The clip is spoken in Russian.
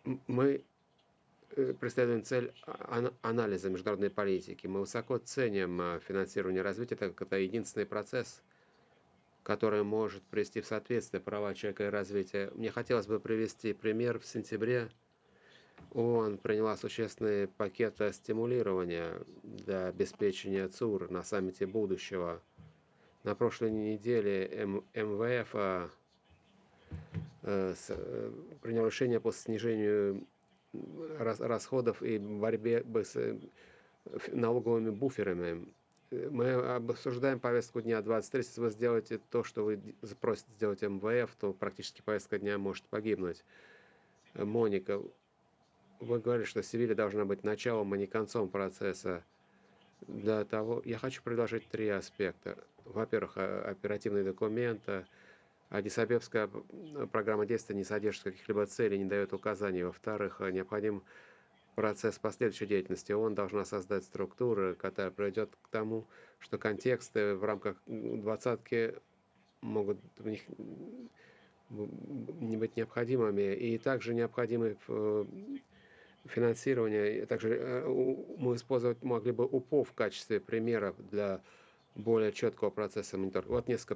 Мы преследуем цель анализа международной политики. Мы высоко ценим финансирование развития, так как это единственный процесс, который может привести в соответствие права человека и развития. Мне хотелось бы привести пример. В сентябре ООН приняла существенный пакет стимулирования для обеспечения ЦУР на саммите будущего. На прошлой неделе МВФ принял решение по снижению расходов и борьбе с налоговыми буферами. Мы обсуждаем повестку дня 23. Если вы сделаете то, что вы просите сделать МВФ, то практически повестка дня может погибнуть. Моника, вы говорили, что Севилья должна быть началом, а не концом процесса. Для того, я хочу предложить три аспекта. Во-первых, оперативные документы. Аддис-Абебская программа действия не содержит каких-либо целей, не дает указаний. Во-вторых, необходим процесс последующей деятельности. ООН должна создать структуры, которая приведет к тому, что контексты в рамках двадцатки могут в них не быть необходимыми. И также необходимы финансирование. Также мы использовать могли бы УПО в качестве примера для более четкого процесса мониторинга. Вот несколько